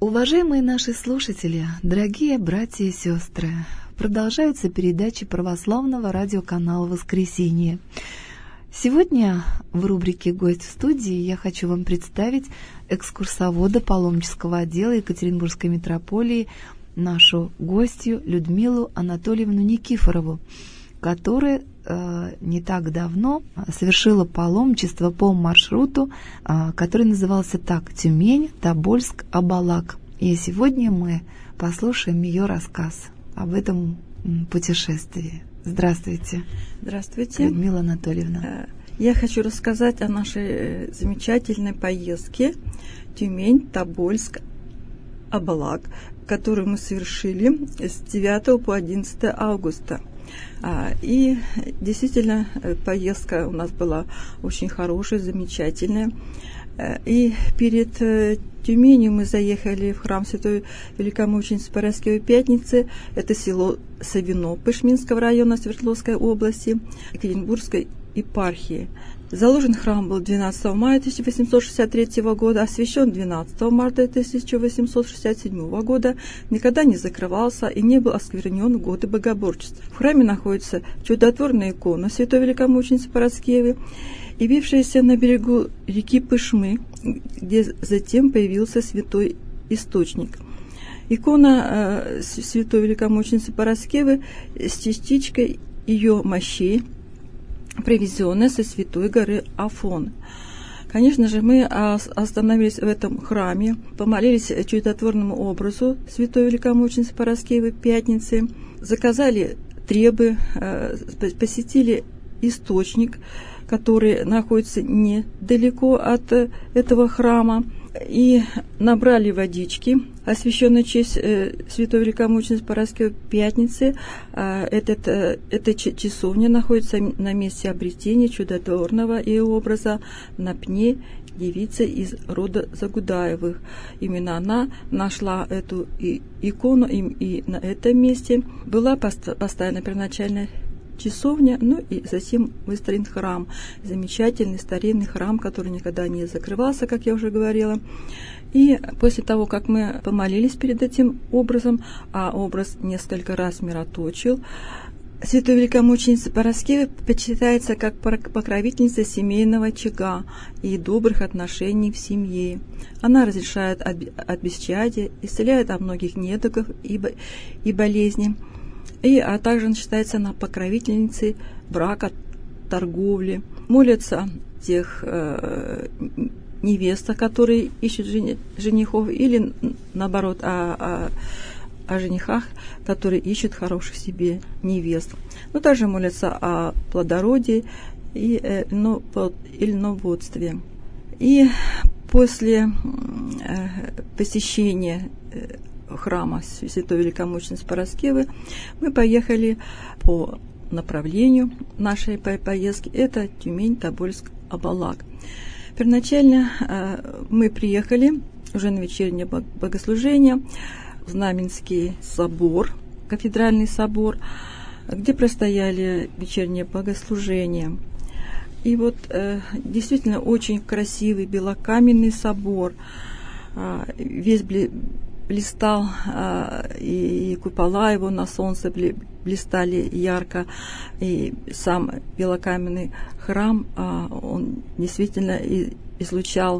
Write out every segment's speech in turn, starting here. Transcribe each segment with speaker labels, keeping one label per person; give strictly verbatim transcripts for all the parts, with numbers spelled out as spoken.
Speaker 1: Уважаемые наши слушатели, дорогие братья и сестры, продолжаются передачи православного радиоканала «Воскресенье». Сегодня в рубрике «Гость в студии» я хочу вам представить экскурсовода паломнического отдела Екатеринбургской митрополии, нашу гостью Людмилу Анатольевну Никифорову, которая э, не так давно совершила паломничество по маршруту, э, который назывался так: Тюмень, Тобольск, Абалак. И сегодня мы послушаем ее рассказ об этом путешествии. Здравствуйте.
Speaker 2: Здравствуйте,
Speaker 1: Людмила Анатольевна.
Speaker 2: Я хочу рассказать о нашей замечательной поездке Тюмень, Тобольск, Абалак, которую мы совершили с девятого по одиннадцатое августа. И действительно, поездка у нас была очень хорошая, замечательная. И перед Тюменью мы заехали в храм Святой Великомученицы Параскевой Пятницы. Это село Савино Пышминского района Свердловской области, Екатеринбургской епархии. Заложен храм был двенадцатого мая тысяча восемьсот шестьдесят третьего года, освящен двенадцатого марта тысяча восемьсот шестьдесят седьмого года, никогда не закрывался и не был осквернен в годы богоборчества. В храме находится чудотворная икона Святой Великомученицы Параскевы, явившаяся на берегу реки Пышмы, где затем появился святой источник. Икона э, Святой Великомученицы Параскевы с частичкой ее мощей, привезенная со святой горы Афон. Конечно же, мы остановились в этом храме, помолились чудотворному образу Святой Великомученицы Параскевой Пятницы, заказали требы, посетили источник, который находится недалеко от этого храма, и набрали водички, освященной в честь э, Святой Великомученицы Параскевой Пятницы. Э, этот, э, эта часовня находится на месте обретения чудотворного и образа на пне девицы из рода Загудаевых. Именно она нашла эту и, икону, и, и на этом месте была поставлена первоначальная часовня, ну и затем выстроен храм, замечательный старинный храм, который никогда не закрывался, как я уже говорила. И после того, как мы помолились перед этим образом, а образ несколько раз мироточил, Святой Великомученица Параскевы почитается как покровительница семейного очага и добрых отношений в семье. Она разрешает от, от бесчадия, исцеляет от многих недугов и, и болезней. И, а также она считается она покровительницей брака, торговли. Молятся тех э, невестах, которые ищут жени, женихов, или наоборот о, о, о женихах, которые ищут хороших себе невест. Но также молятся о плодородии и э, но, или новодстве. И после э, посещения э, храма Святой Великомученицы Параскевы мы поехали по направлению нашей поездки. Это Тюмень, Тобольск, Абалак. Первоначально э, мы приехали уже на вечернее богослужение в Знаменский собор, кафедральный собор, где простояли вечернее богослужение. И вот э, действительно очень красивый белокаменный собор, э, весь бли блистал, и купола его на солнце блистали ярко, и сам белокаменный храм, он действительно излучал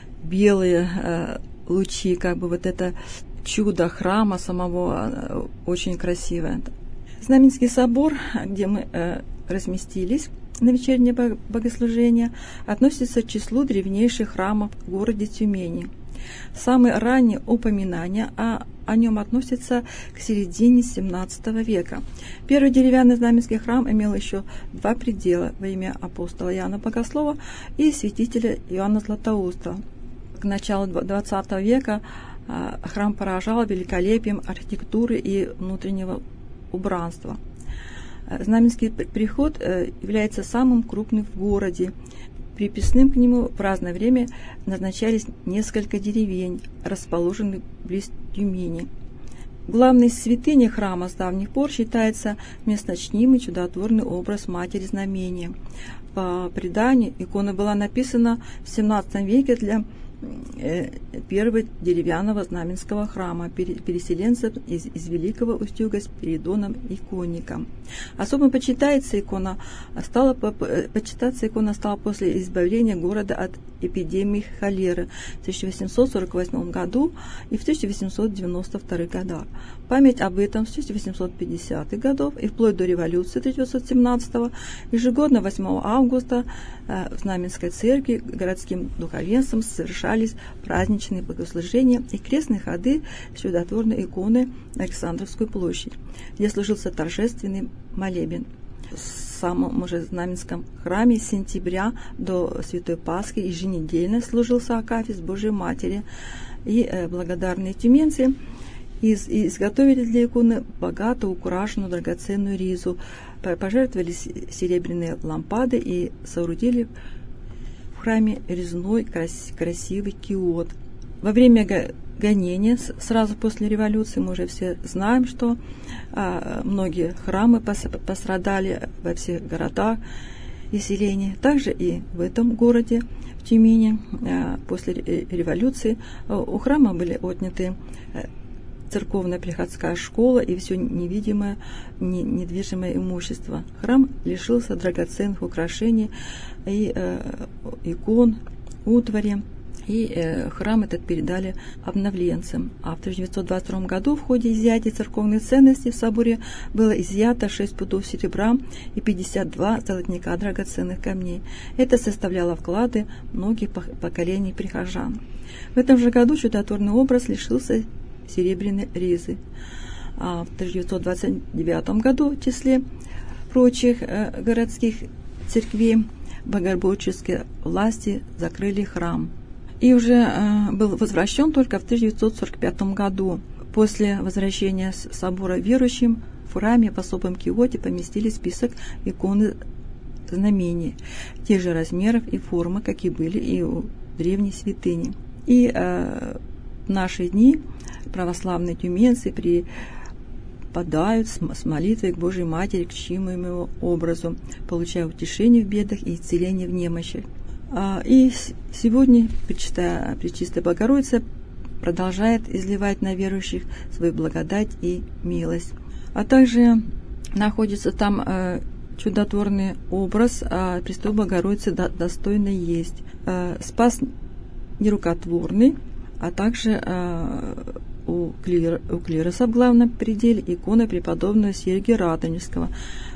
Speaker 2: белые лучи, как бы вот это чудо храма самого, очень красивое. Знаменский собор, где мы разместились на вечернее богослужение, относится к числу древнейших храмов в городе Тюмени. Самые ранние упоминания о, о нем относятся к середине семнадцатого века. Первый деревянный знаменский храм имел еще два предела во имя апостола Иоанна Богослова и святителя Иоанна Златоуста. К началу двадцатого века а, храм поражал великолепием архитектуры и внутреннего убранства. Знаменский приход является самым крупным в городе. Приписным к нему в разное время назначались несколько деревень, расположенных близ Тюмени. Главной святыней храма с давних пор считается местночнимый чудотворный образ Матери Знамения. По преданию, икона была написана в семнадцатом веке для первого деревянного знаменского храма переселенцев из, из Великого Устюга Спиридоном Иконником. Особо почитается икона стала, почитаться икона стала после избавления города от эпидемии холеры в тысяча восемьсот сорок восьмом году и в тысяча восемьсот девяносто втором годах. Память об этом с тысяча восемьсот пятидесятых годов и вплоть до революции тысяча девятьсот семнадцатого ежегодно восьмого августа в Знаменской церкви городским духовенством совершались праздничные богослужения и крестные ходы с чудотворной иконы на Александровскую площадь, где служился торжественный молебен. В самом уже Знаменском храме с сентября до Святой Пасхи еженедельно служился акафист Божией Матери, и э, благодарные тюменцы из, изготовили для иконы богато украшенную драгоценную ризу, пожертвовали серебряные лампады и соорудили в храме резной крас, красивый киот. Во время гонения, сразу после революции, мы уже все знаем, что а, многие храмы пос, пострадали во всех городах и селениях. Также и в этом городе, в Тюмени, а, после революции а, у храма были отняты а, церковная приходская школа и все невидимое, не, недвижимое имущество. Храм лишился драгоценных украшений и э, икон, утвари, и э, храм этот передали обновленцам. А в тысяча девятьсот двадцать втором году в ходе изъятия церковных ценностей в соборе было изъято шесть пудов серебра и пятьдесят два золотника драгоценных камней. Это составляло вклады многих поколений прихожан. В этом же году чудотворный образ лишился серебряной ризы. А в тысяча девятьсот двадцать девятом году в числе прочих э, городских церквей богоборческие власти закрыли храм. И уже э, был возвращен только в тысяча девятьсот сорок пятом году. После возвращения с собора верующим в храме в особом киоте поместили список иконы знамений тех же размеров и формы, какие были и у древней святыни. И э, в наши дни православные тюменцы припадают с молитвой к Божьей Матери, к чтимому образу, получая утешение в бедах и исцеление в немощах. И сегодня Пречистая, Пречистая Богородица продолжает изливать на верующих свою благодать и милость. А также находится там чудотворный образ Престой Богородицы «Достойно есть», спас нерукотворный, а также у, клир, у клироса в главном пределе икона преподобного Сергия Радонежского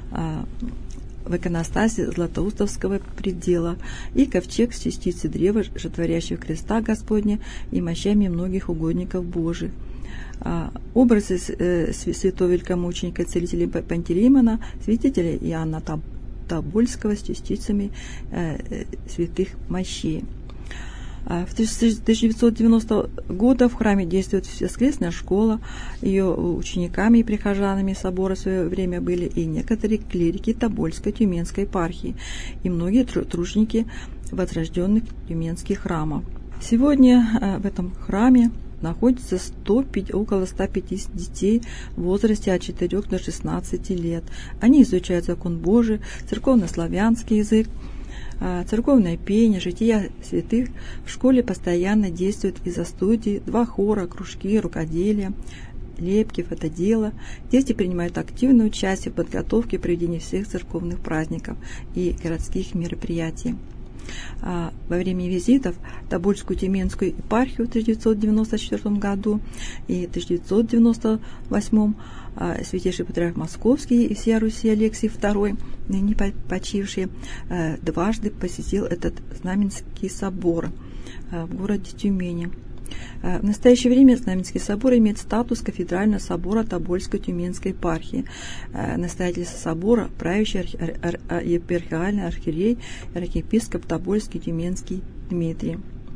Speaker 2: в иконостасе Златоустовского предела и ковчег с частицей древа, животворящего креста Господня и мощами многих угодников Божьих. Образы святого великомученика целителя Пантелеймона, святителя Иоанна Тобольского с частицами святых мощей. В тысяча девятьсот девяностого года в храме действует воскресная школа. Ее учениками и прихожанами собора в свое время были и некоторые клирики Тобольской Тюменской епархии, и многие труженики возрожденных тюменских храмов. Сегодня в этом храме находится сто, около ста пятидесяти детей в возрасте от четырёх до шестнадцати лет. Они изучают закон Божий, церковно-славянский язык, церковное пение, жития святых. В школе постоянно действуют изо-студии, два хора, кружки, рукоделия, лепки, фотодело. Дети принимают активное участие в подготовке и проведении всех церковных праздников и городских мероприятий. Во время визитов в Тобольскую Тюменскую епархию в тысяча девятьсот девяносто четвёртом году и тысяча девятьсот девяносто восьмом святейший патриарх Московский и всея Руси Алексий второй, ныне почивший, дважды посетил этот Знаменский собор в городе Тюмени. В настоящее время Знаменский собор имеет статус кафедрального собора Тобольской Тюменской епархии. Настоятель собора, правящий епархиальный архиерей, архиепископ Тобольский Тюменский Дмитрий.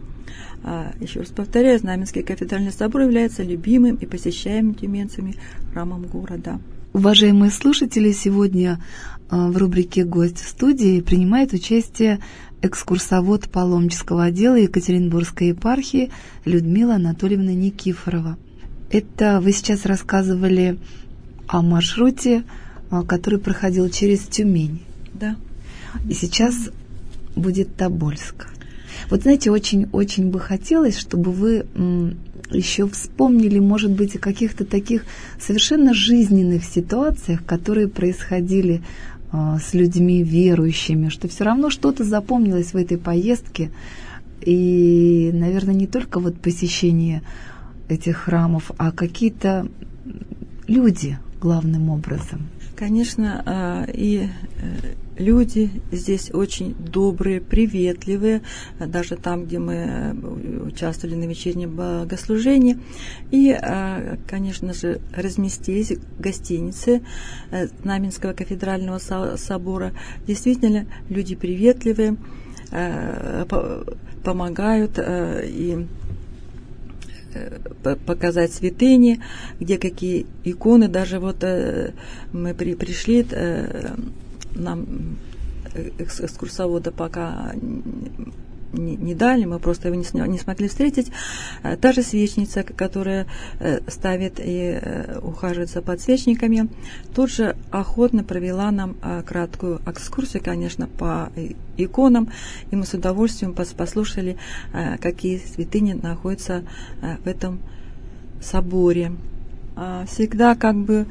Speaker 2: Еще раз повторяю, Знаменский кафедральный собор является любимым и посещаемым тюменцами храмом города.
Speaker 1: Уважаемые слушатели, сегодня в рубрике «Гость в студии» принимает участие экскурсовод паломнического отдела Екатеринбургской епархии Людмила Анатольевна Никифорова. Это вы сейчас рассказывали о маршруте, который проходил через Тюмень.
Speaker 2: Да.
Speaker 1: И сейчас будет Тобольск. Вот знаете, очень-очень бы хотелось, чтобы вы м, еще вспомнили, может быть, о каких-то таких совершенно жизненных ситуациях, которые происходили э, с людьми верующими, что все равно что-то запомнилось в этой поездке. И, наверное, не только вот посещение этих храмов, а какие-то люди главным образом.
Speaker 2: Конечно, и люди здесь очень добрые, приветливые, даже там, где мы участвовали на вечернем богослужении. И, конечно же, разместились в гостинице Знаменского кафедрального собора. Действительно, люди приветливые, помогают и показать святыни, где какие иконы. Даже вот мы при, пришли, нам экскурсовода пока не, не дали, мы просто его не, не смогли встретить. Та же свечница, которая ставит и ухаживает за подсвечниками, тут же охотно провела нам краткую экскурсию, конечно, по иконам, и мы с удовольствием послушали, какие святыни находятся в этом соборе. Всегда как бы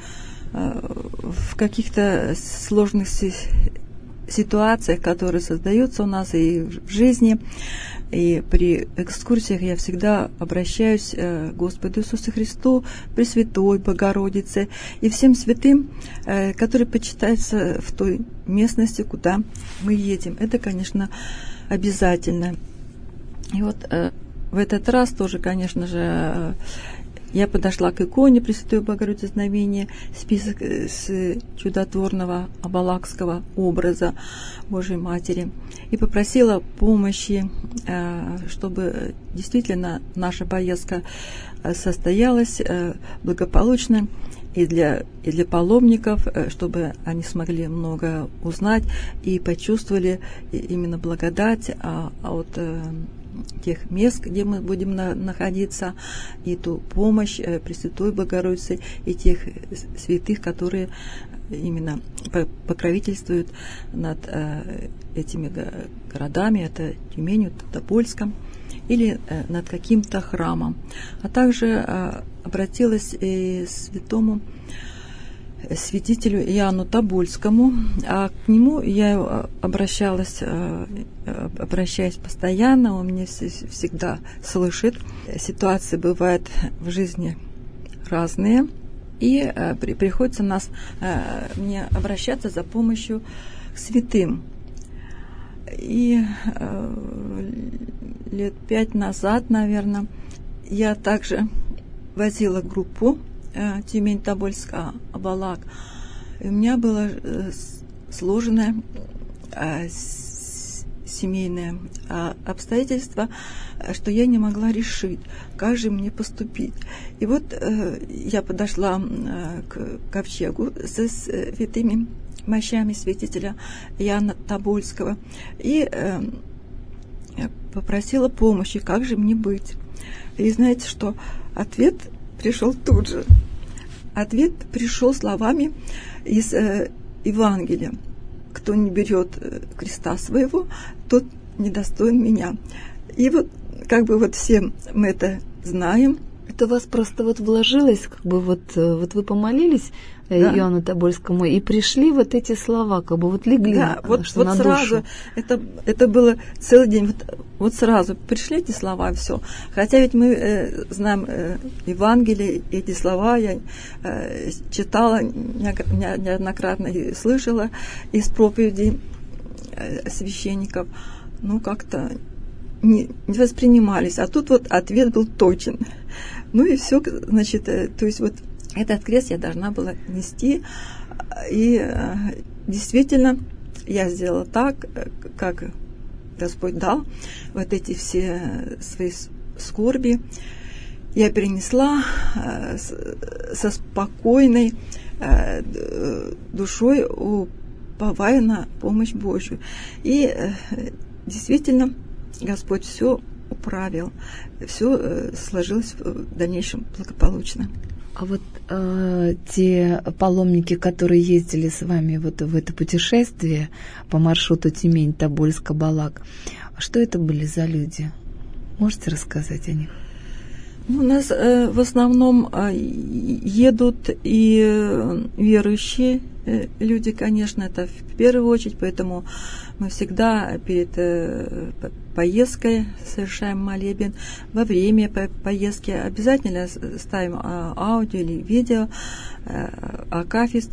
Speaker 2: в каких-то сложных ситуациях, которые создаются у нас и в жизни, и при экскурсиях я всегда обращаюсь к Господу Иисусу Христу, Пресвятой Богородице и всем святым, которые почитаются в той местности, куда мы едем. Это, конечно, обязательно. И вот в этот раз тоже, конечно же, я подошла к иконе Пресвятой Богородицы Знамения, список с чудотворного абалакского образа Божьей Матери, и попросила помощи, чтобы действительно наша поездка состоялась благополучно и для, и для паломников, чтобы они смогли много узнать и почувствовали именно благодать от тех мест, где мы будем на, находиться, и ту помощь э, Пресвятой Богородицы, и тех святых, которые именно покровительствуют над э, этими городами, это Тюменью, Тобольском, или э, над каким-то храмом. А также э, обратилась и к святому святителю Иоанну Тобольскому, а к нему я обращалась, обращаюсь постоянно, он меня всегда слышит. Ситуации бывают в жизни разные, и приходится нас, мне обращаться за помощью к святым. И лет пять назад, наверное, я также возила группу Тюмень-Тобольск, Абалак. И у меня было сложное семейное обстоятельство, что я не могла решить, как же мне поступить. И вот я подошла к ковчегу со святыми мощами святителя Иоанна Тобольского и попросила помощи, как же мне быть. И знаете что? Ответ пришел тут же. Ответ пришел словами из э, Евангелия. Кто не берет э, креста своего, тот недостоин меня. И вот как бы вот все мы это знаем.
Speaker 1: Это у вас просто вот вложилось, как бы вот, вот вы помолились да. Иоанну Тобольскому и пришли вот эти слова, как бы вот легли
Speaker 2: да, вот,
Speaker 1: что
Speaker 2: вот
Speaker 1: на
Speaker 2: сразу,
Speaker 1: душу.
Speaker 2: Это, это было целый день, вот, вот сразу пришли эти слова, все. Хотя ведь мы э, знаем э, Евангелие, эти слова я э, читала неоднократно и слышала из проповедей э, священников, ну как-то не, не воспринимались, а тут вот ответ был точен. Ну и все, значит, э, то есть вот этот крест я должна была нести, и э, действительно я сделала так, как Господь дал, вот эти все свои скорби я перенесла э, с, со спокойной э, душой, уповая на помощь Божью. И э, действительно Господь все управил, все э, сложилось в дальнейшем благополучно.
Speaker 1: А вот э, те паломники, которые ездили с вами вот в это путешествие по маршруту Тюмень-Тобольск-Абалак, что это были за люди? Можете рассказать о них?
Speaker 2: У нас э, в основном э, едут и э, верующие э, люди, конечно, это в первую очередь, поэтому мы всегда перед э, поездкой совершаем молебен. Во время по- поездки обязательно ставим а, аудио или видео э, акафист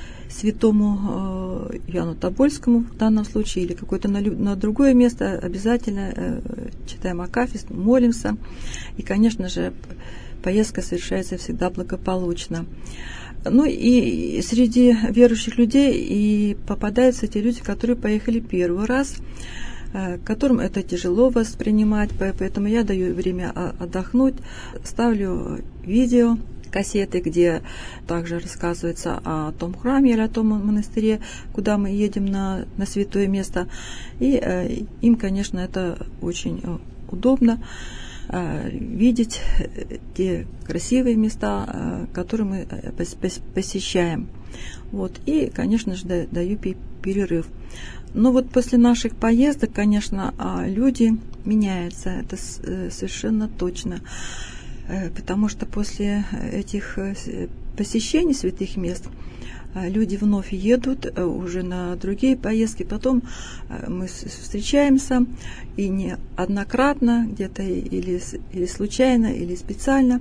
Speaker 2: святому э, Иоанну Тобольскому в данном случае или какое-то на, на другое место, обязательно э, читаем акафист, молимся. И, конечно же, поездка совершается всегда благополучно. Ну и среди верующих людей и попадаются те люди, которые поехали первый раз, э, которым это тяжело воспринимать, поэтому я даю время отдохнуть, ставлю видео, кассеты, где также рассказывается о том храме или о том монастыре, куда мы едем на, на святое место. И э, им, конечно, это очень удобно э, видеть те красивые места, э, которые мы пос- посещаем. Вот. И, конечно же, да, даю перерыв. Но вот после наших поездок, конечно, люди меняются, это совершенно точно. Потому что после этих посещений святых мест люди вновь едут уже на другие поездки. Потом мы встречаемся и неоднократно, где-то или, или случайно, или специально,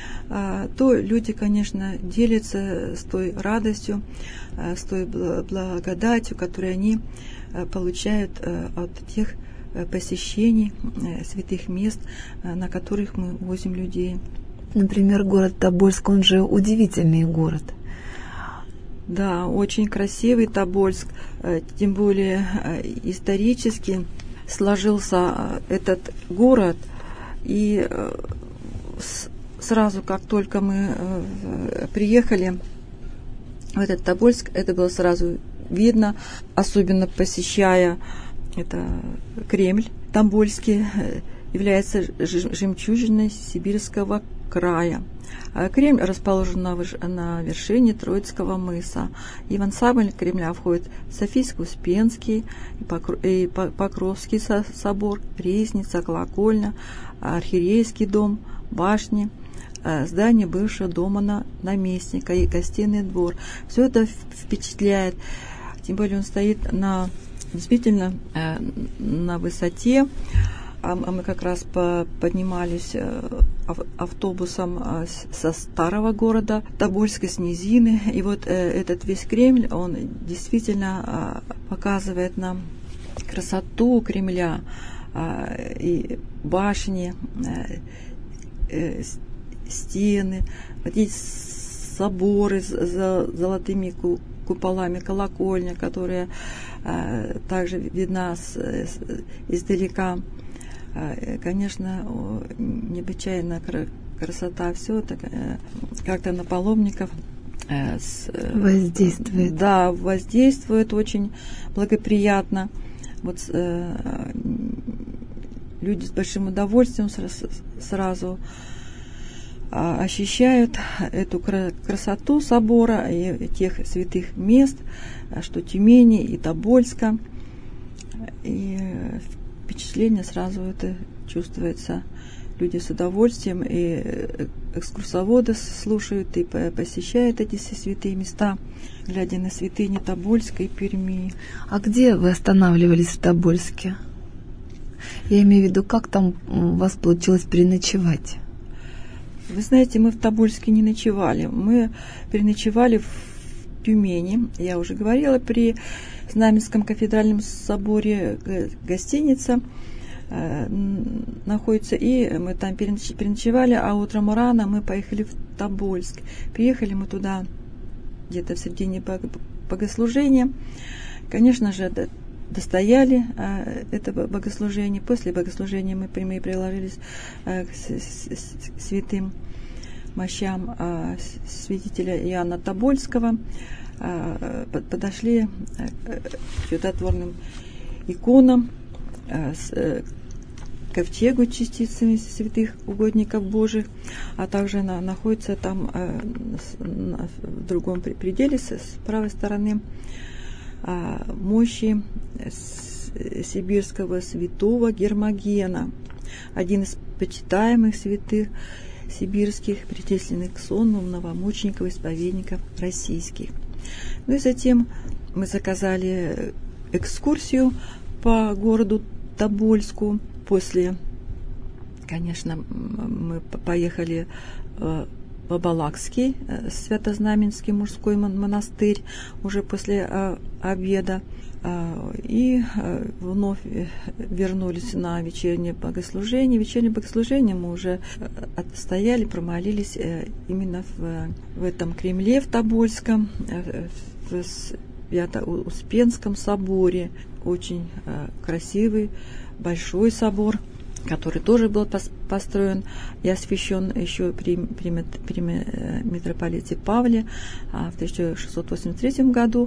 Speaker 2: то люди, конечно, делятся с той радостью, с той благодатью, которую они получают от тех посещений святых мест, на которых мы возим людей.
Speaker 1: Например, город Тобольск, он же удивительный город.
Speaker 2: Да, очень красивый Тобольск, тем более исторически сложился этот город. И сразу, как только мы приехали в этот Тобольск, это было сразу видно, особенно посещая это Кремль Тобольский, является жемчужиной Сибирского края. Кремль расположен на, на вершине Троицкого мыса. И в ансамбль Кремля входит Софийско-Успенский, и Покровский собор, Ризница, Колокольня, Архиерейский дом, башни, здание бывшего дома наместника и гостиный двор. Все это впечатляет. Тем более он стоит на действительно э, на высоте, а мы как раз по, поднимались э, автобусом э, со старого города Тобольска, с низины, и вот э, этот весь Кремль, он действительно э, показывает нам красоту Кремля, э, и башни, э, э, стены, вот эти соборы с золотыми куполами, колокольня, которая э, также видна с, с, издалека. Э, конечно, о, необычайная красота, все это э, как-то на паломников э, с,
Speaker 1: воздействует.
Speaker 2: Да, воздействует очень благоприятно. Вот э, люди с большим удовольствием сразу, сразу ощущают эту красоту собора и тех святых мест, что Тюмени и Тобольска. И впечатление сразу это чувствуется. Люди с удовольствием, и экскурсоводы слушают и посещают эти все святые места, глядя на святыни Тобольска и Перми.
Speaker 1: А где вы останавливались в Тобольске? Я имею в виду, как там у вас получилось переночевать?
Speaker 2: Вы знаете, мы в Тобольске не ночевали. Мы переночевали в Тюмени. Я уже говорила, при Знаменском кафедральном соборе гостиница э, находится. И мы там переночевали, а утром рано мы поехали в Тобольск. Приехали мы туда где-то в середине богослужения. Конечно же, достояли э, это богослужение. После богослужения мы прямые приложились э, к, с, с, к святым мощам э, святителя Иоанна Тобольского. Э, подошли э, к чудотворным иконам, э, с, э, ковчегу частицами святых угодников Божьих, а также на, находится там э, на, в другом пределе с, с правой стороны э, мощи с, сибирского святого Гермогена, один из почитаемых святых сибирских, причисленных к сонму новомучеников, исповедников российских. Ну и затем мы заказали экскурсию по городу Тобольску. После, конечно, мы поехали в Абалакский Святознаменский мужской монастырь уже после обеда. И вновь вернулись на вечернее богослужение. Вечернее богослужение мы уже отстояли, промолились именно в, в этом Кремле, в Тобольском, в Свято-Успенском соборе. Очень красивый, большой собор, который тоже был построен и освящен еще при, при, при митрополите Павле в тысяча шестьсот восемьдесят третьем году.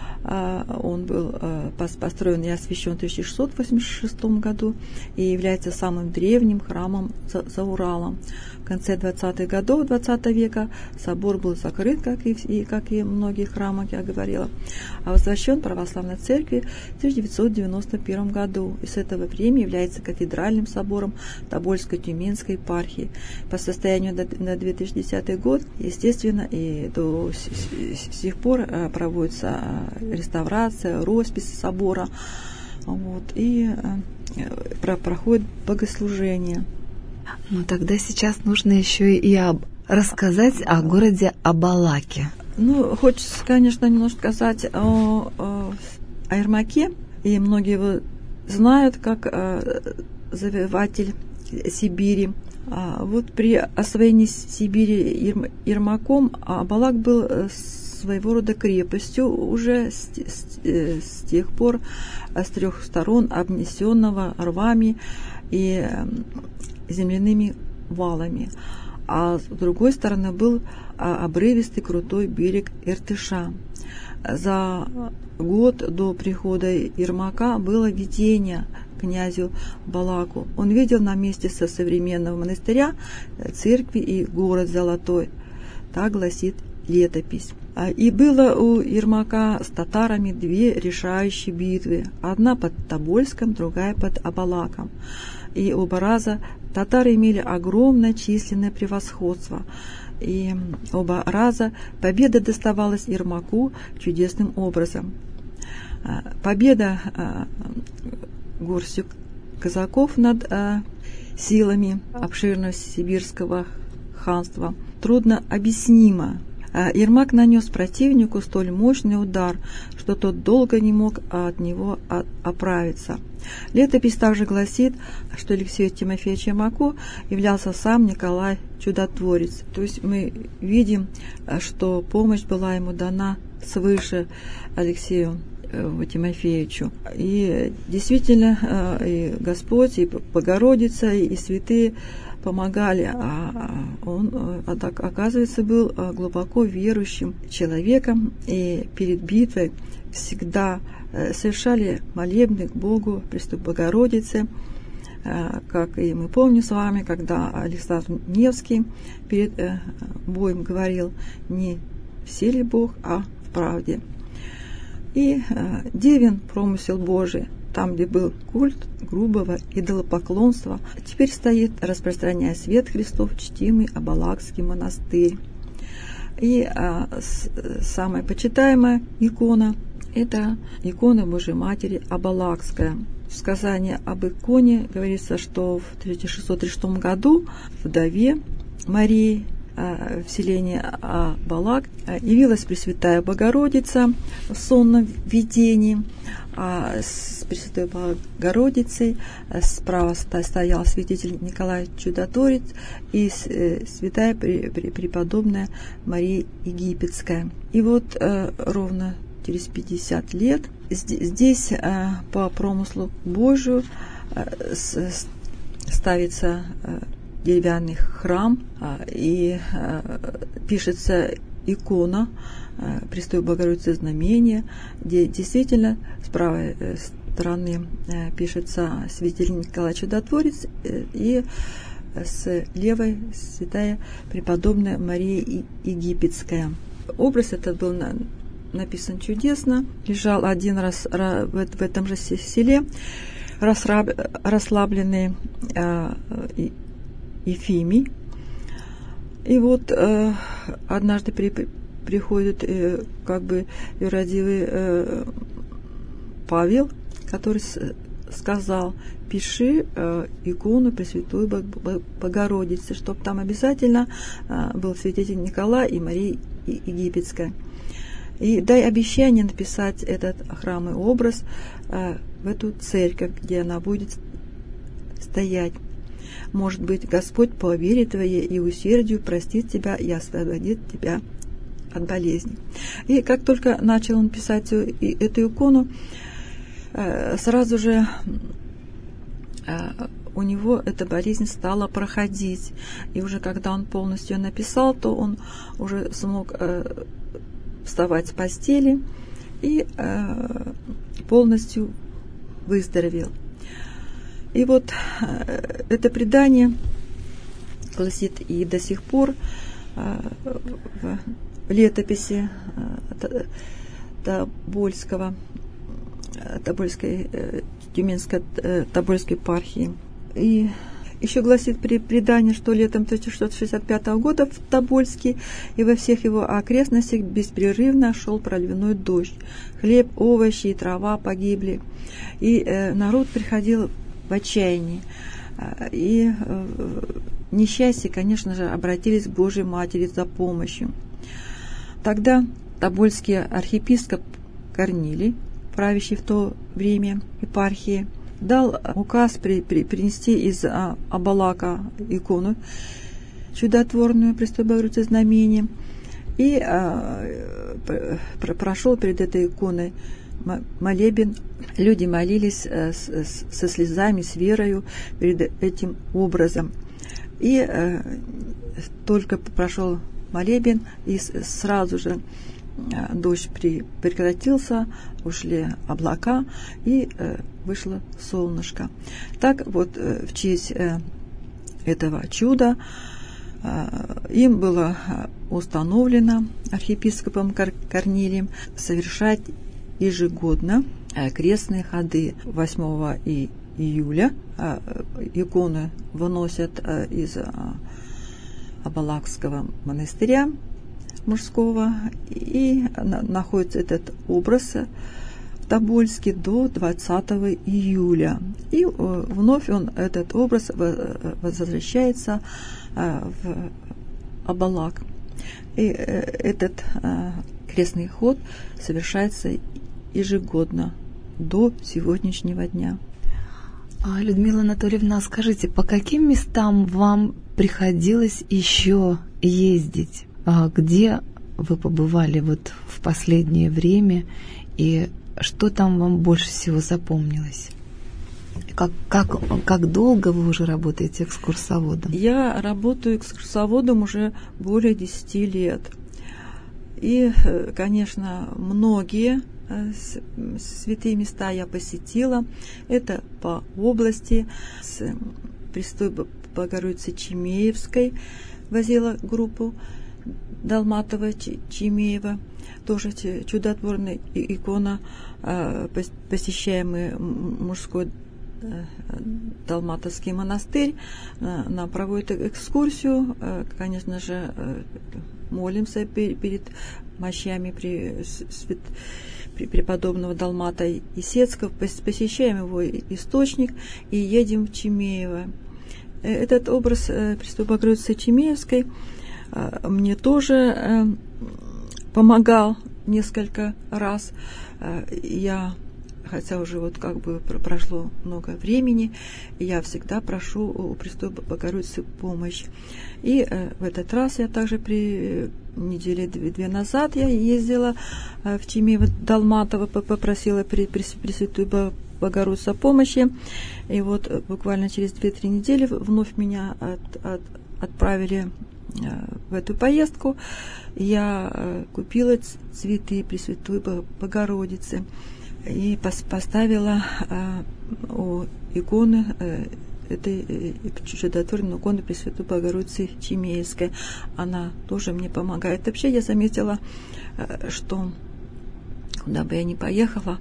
Speaker 2: Он был построен и освящен в тысяча шестьсот восемьдесят шестом году и является самым древним храмом за, за Уралом. В конце двадцатых годов двадцатого века собор был закрыт, как и, и, как и многие храмы, я говорила, а возвращен православной церкви в тысяча девятьсот девяносто первом году и с этого времени является кафедральным собором Тобольской Тюменской епархии. По состоянию на две тысячи десятый год, естественно, и до сих пор проводится реставрация, роспись собора, вот, и про, проходит богослужение.
Speaker 1: Ну, тогда сейчас нужно еще и об, рассказать о городе Абалаке.
Speaker 2: Ну, хочется, конечно, немножко сказать о, о, о Ермаке, и многие его знают как э, завоеватель Сибири. А вот при освоении Сибири Ер, Ермаком Абалак был своего рода крепостью уже с, с, с тех пор, с трех сторон обнесенного рвами и земляными валами, а с другой стороны был обрывистый крутой берег Иртыша. За год до прихода Ермака было видение князю Балаку. Он видел на месте со современного монастыря церкви и город золотой. Так гласит летопись. И было у Ермака с татарами две решающие битвы. Одна под Тобольском, другая под Абалаком. И оба раза татары имели огромное численное превосходство. И оба раза победа доставалась Ермаку чудесным образом. Победа горстью казаков над силами обширного сибирского ханства трудно объяснима. Ермак нанес противнику столь мощный удар, что тот долго не мог от него оправиться. Летопись также гласит, что Алексею Тимофеевичу Ермаку являлся сам Николай Чудотворец. То есть мы видим, что помощь была ему дана свыше Алексею Тимофеевичу. И действительно, и Господь, и Богородица, и святые помогали, а он, оказывается, был глубоко верующим человеком, и перед битвой всегда совершали молебны к Богу, Престой Богородице, как и мы помним с вами, когда Александр Невский перед боем говорил: не в силе Бог, а в правде. И девин промысел Божий, там, где был культ грубого идолопоклонства, теперь стоит, распространяя свет Христов, чтимый Абалакский монастырь. И а, с, самая почитаемая икона – это икона Божьей Матери Абалакская. В сказании об иконе говорится, что в тысяча шестьсот тридцать шестом году вдове Марии а, в селении Абалак а, явилась Пресвятая Богородица в сонном видении. А с Пресвятой Богородицей справа стоял святитель Николай Чудотворец и святая преподобная Мария Египетская. И вот ровно через пятьдесят лет здесь по промыслу Божию ставится деревянный храм и пишется икона Престой Богородицы Знамения, где действительно справа стороны пишется святитель Николай Чудотворец, и с левой святая преподобная Мария Египетская. Образ этот был написан чудесно. Лежал один раз в этом же селе расслабленный Ефимий. И вот однажды при, приходит как бы юродивый Павел, который сказал: пиши э, икону Пресвятой Богородицы, чтобы там обязательно э, был святитель Николай и Мария Египетская. И дай обещание написать этот храмовый образ э, в эту церковь, где она будет стоять. Может быть, Господь по вере твоей и усердию простит тебя и освободит тебя от болезни. И как только начал он писать эту икону, э, сразу же у него эта болезнь стала проходить. И уже когда он полностью написал, то он уже смог э, вставать с постели и э, полностью выздоровел. И вот э, это предание гласит и до сих пор э, в летописи э, Тобольского, Тобольской э, Тюменской Тобольской епархии. И еще гласит предание, что летом тысяча шестьсот шестьдесят пятого года в Тобольске и во всех его окрестностях беспрерывно шел проливной дождь. Хлеб, овощи и трава погибли. И э, народ приходил в отчаяние. И э, несчастье, конечно же, обратились к Божьей Матери за помощью. Тогда тобольский архиепископ Корнилий, правящий в то время епархии, дал указ при, при, принести из а, Абалака икону чудотворную Пресвятой Богородицы знамение, и а, про, прошел перед этой иконой молебен. Люди молились а, с, с, со слезами, с верою перед этим образом. И а, только прошел молебен, и сразу же дождь при, прекратился, ушли облака, и э, вышло солнышко. Так вот, э, в честь э, этого чуда э, им было установлено архиепископом Кор- Корнилием совершать ежегодно э, крестные ходы. восьмого июля э, иконы выносят э, из э, Абалакского монастыря мужского, и находится этот образ в Тобольске до двадцатого июля. И вновь он, этот образ, возвращается в Абалак. И этот крестный ход совершается ежегодно до сегодняшнего дня.
Speaker 1: Людмила Анатольевна, скажите, по каким местам вам приходилось еще ездить? Где вы побывали вот в последнее время, и что там вам больше всего запомнилось? Как, как, как долго вы уже работаете экскурсоводом?
Speaker 2: Я работаю экскурсоводом уже более десяти лет. И, конечно, многие святые места я посетила. Это по области. С Пресвятой Богородицы Чимеевской возила группу Долматова, Чимеева, тоже чудотворная икона, посещаемый мужской Долматовский монастырь. Нам проводят экскурсию, конечно же, молимся перед мощами при преподобного Долмата Исетского, посещаем его источник и едем в Чимеево. Этот образ Пресвятой Богородицы Чимеевской мне тоже помогал несколько раз. Я, хотя уже вот как бы прошло много времени, я всегда прошу у Пресвятой Богородицы помощь. И в этот раз я также при неделе две назад я ездила в Чимеево Долматово, попросила Пресвятую Богородицу помощи. И вот буквально через две-три недели вновь меня от, от, отправили в эту поездку. Я купила цветы Пресвятой Богородицы. и поставила у иконы этой чудотворной иконы Пресвятой Богородицы Чимейской. Она тоже мне помогает. Вообще я заметила, что куда бы я ни поехала,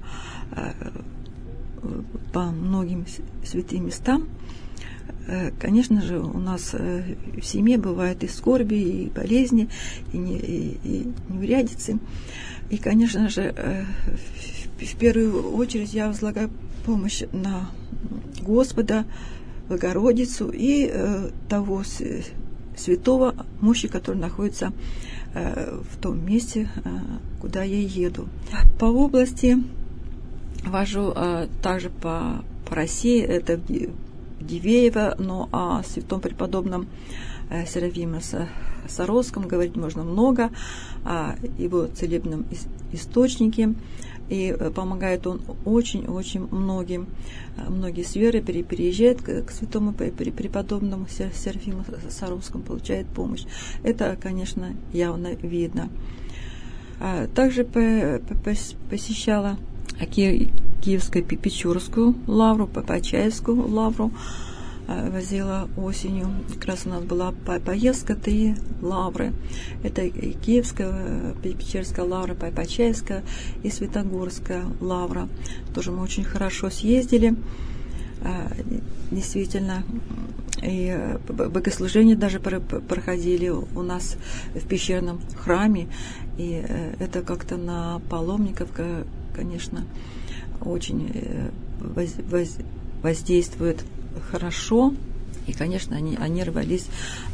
Speaker 2: по многим святым местам, конечно же, у нас в семье бывают и скорби, и болезни, и, не, и, и неурядицы. И, конечно же, в первую очередь я возлагаю помощь на Господа, Богородицу и того святого мощи, который находится в том месте, куда я еду. По области вожу также по, по России, это Дивеево, но о святом преподобном Серафиме Саровском говорить можно много, о его целебном источнике, и помогает он очень-очень многим. Многие с верой переезжают к святому преподобному Серафиму Саровскому, получают помощь. Это, конечно, явно видно. Также посещала Киевско-Печорскую лавру, Почаевскую лавру, возила осенью. Как раз у нас была поездка, три лавры. Это Киевская, Печерская лавра, Почаевская и Светогорская лавра. Тоже мы очень хорошо съездили. Действительно, и богослужения даже проходили у нас в пещерном храме. И это как-то на паломников, конечно, очень воздействует хорошо. И, конечно, они, они рвались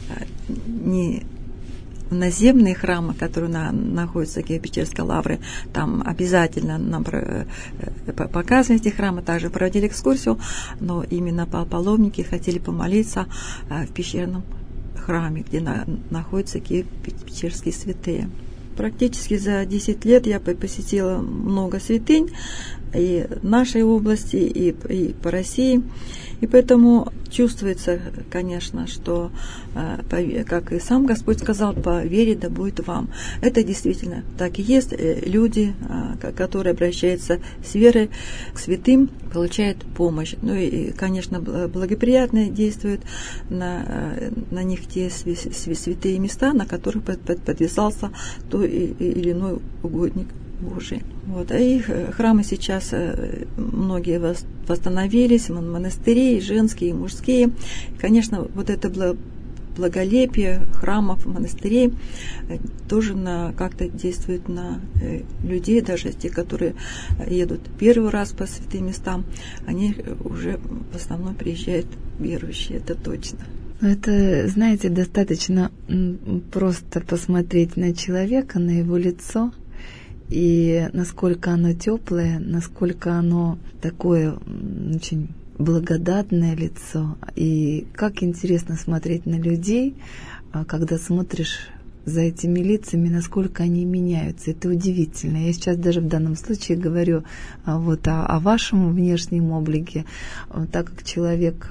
Speaker 2: не в наземные храмы, которые на, находятся в Киево-Печерской лавре. Там обязательно нам показывали эти храмы, также проводили экскурсию, но именно паломники хотели помолиться в пещерном храме, где на, находятся Киево-Печерские святые. Практически за десять лет я посетила много святынь и в нашей области, и, и по России. И поэтому чувствуется, конечно, что, как и сам Господь сказал, по вере да будет вам. Это действительно так и есть. Люди, которые обращаются с верой к святым, получают помощь. Ну и, конечно, благоприятно действует на, на них те святые места, на которых подвязался то или иной угодник Божий. Вот. А их храмы сейчас многие восстановились, монастыри, и женские, и мужские. И, конечно, вот это благолепие храмов, монастырей тоже на, как-то действует на людей, даже те, которые едут первый раз по святым местам, они уже в основном приезжают верующие, это точно.
Speaker 1: Это, знаете, достаточно просто посмотреть на человека, на его лицо, и насколько оно теплое, насколько оно такое очень благодатное лицо. И как интересно смотреть на людей, когда смотришь за этими лицами, насколько они меняются. Это удивительно. Я сейчас даже в данном случае говорю вот о, о вашем внешнем облике, так как человек,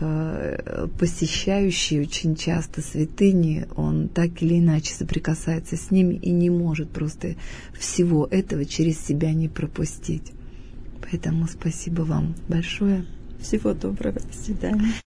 Speaker 1: посещающий очень часто святыни, он так или иначе соприкасается с ними и не может просто всего этого через себя не пропустить. Поэтому спасибо вам большое.
Speaker 2: Всего доброго. До свидания.